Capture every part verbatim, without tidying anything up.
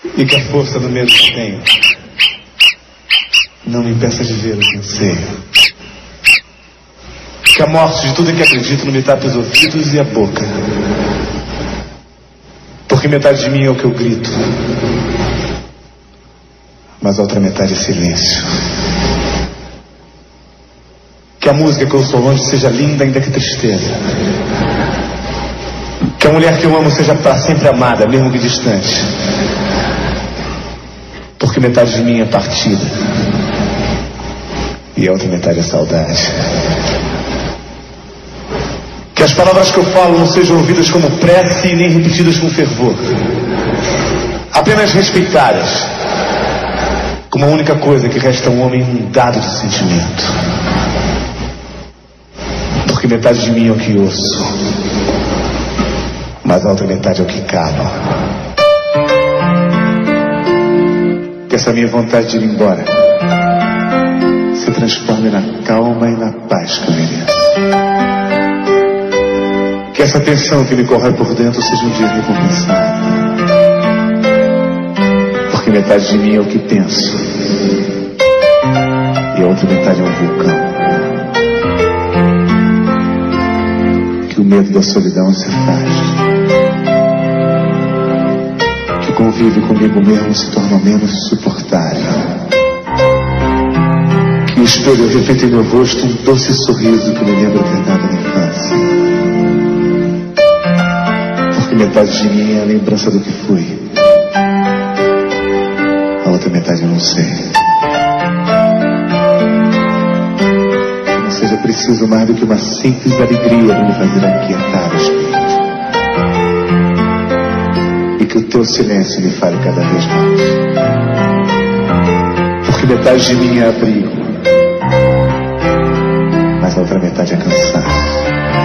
E que a força do medo que tenho não me impeça de ver o que anseio. Que a morte de tudo em que acredito não me tape os ouvidos e a boca. Porque metade de mim é o que eu grito, mas a outra metade é silêncio. Que a música que eu sou longe seja linda, ainda que tristeza. Que a mulher que eu amo seja para sempre amada, mesmo que distante. Porque metade de mim é partida e a outra metade é saudade. Que as palavras que eu falo não sejam ouvidas como prece e nem repetidas com fervor. Apenas respeitadas como a única coisa que resta a um homem inundado de sentimento. Porque metade de mim é o que ouço, mas a outra metade é o que calo. Que essa minha vontade de ir embora se transforme na calma e na paz que eu mereço. Que essa tensão que me corre por dentro seja um dia recompensada. Porque metade de mim é o que penso e a outra metade é um vulcão. Que o medo da solidão se afaste. Que o convívio comigo mesmo se torna menos insuportável. Que o espelho repita em meu rosto um doce sorriso que me lembra a verdade da infância. Porque metade de mim é a lembrança do que fui, a outra metade eu não sei. Que não seja preciso mais do que uma simples alegria de me fazer aquietar o espírito. E que o teu silêncio me fale cada vez mais. Porque metade de mim é abrigo, mas a outra metade é cansaço.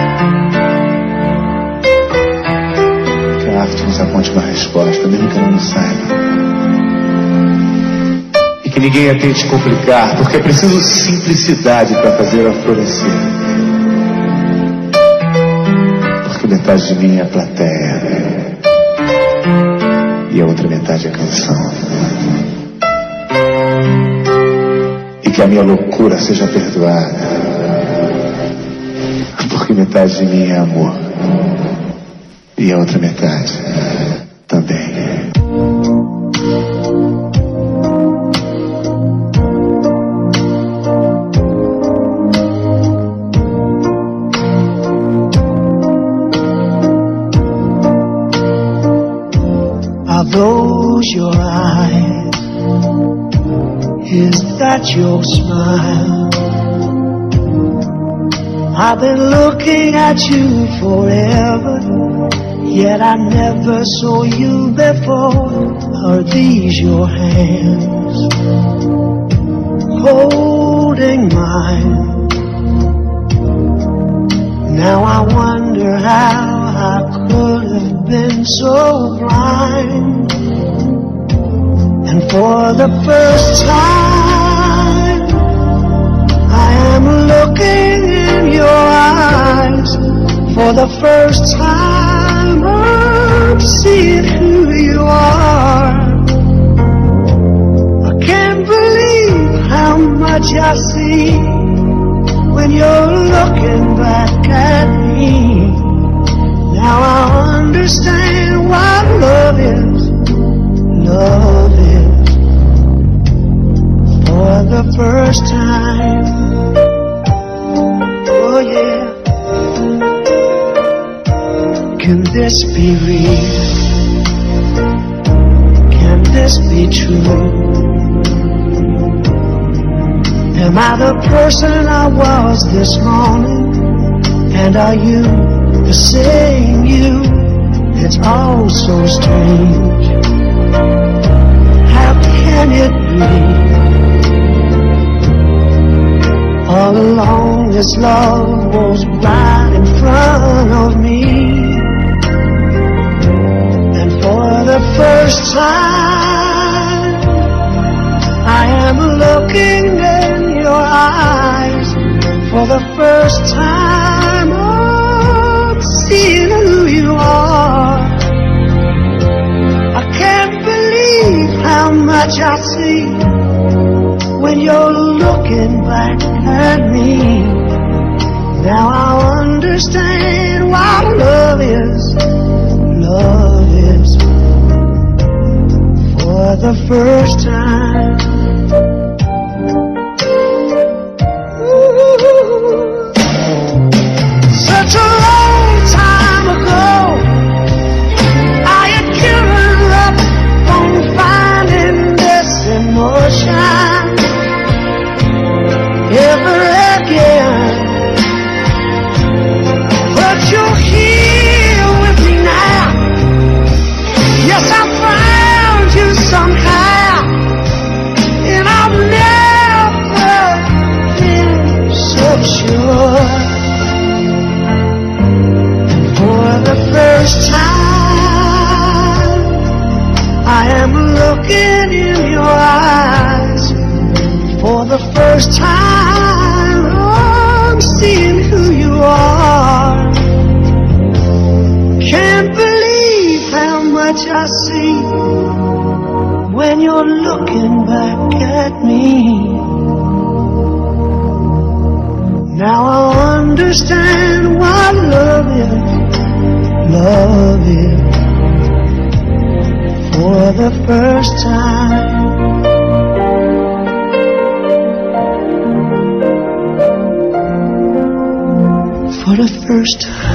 Que a arte nos aponte uma resposta, mesmo que ela não saiba. E que ninguém a tente complicar, porque é preciso simplicidade para fazê-la florescer. Porque metade de mim é a plateia e a outra metade é canção. E que a minha loucura seja perdoada, porque metade de mim é amor e a outra metade também. Are those your eyes? Is that your smile? I've been looking at you forever, yet I never saw you before. Are these your hands holding mine? Now I wonder how I could have been so blind. And for the first time I am looking in your eyes. For the first time I'm seeing who you are. I can't believe how much I see when you're looking back at me. Now I understand what love is. Love is. For the first time. Oh yeah. Can this be real? Can this be true? Am I the person I was this morning? And are you the same you? It's all so strange. How can it be? All along this love was right in front of me. And for the first time I am looking in your eyes. For the first time I'm seeing who you are. I can't believe much I see when you're looking back at me. Now I understand what love is. Love is for the first time. Ooh, such a long time ago, I had given up on finding this emotion ever again. But you're here with me now. Yes, I found you somehow, and I've never been so sure. For the first time, I am looking in your eyes. For the first time, I'm seeing who you are. Can't believe how much I see when you're looking back at me. Now I understand what love is. Love is for the first time. For the first time.